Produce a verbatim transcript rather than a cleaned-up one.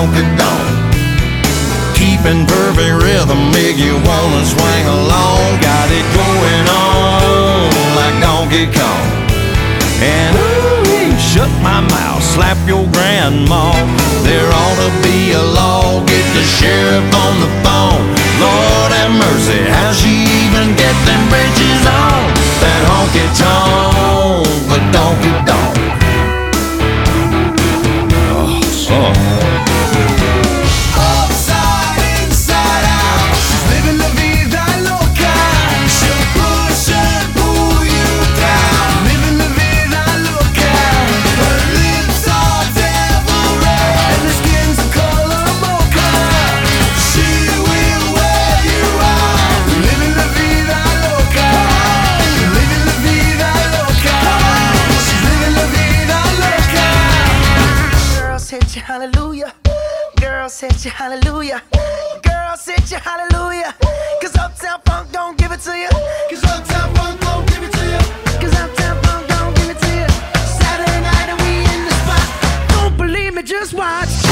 honky donk. Keeping perfect rhythm make you wanna swing along. Got it going on like Donkey Kong. And ooh, shut my mouth, slap your grandma. There ought to be a law, get the sheriff on the phone. Lord have mercy, how she even get them bridges on? That honky tonk, but donkey donk. Oh, son. Upside, inside out, she's living la vida loca. She'll push and pull you down. Living la vida loca. Her lips are devil red and her skin's the color mocha. She will wear you out. Living la vida loca. Living la vida loca. She's living la vida loca. Girls hit you hallelujah. Girls hit you hallelujah. Girls hit you hallelujah. Cause Uptown Funk don't give it to you. Cause Uptown Funk don't give it to you. Cause Uptown Funk don't give it to you. Saturday night and we in the spot. Don't believe me, just watch.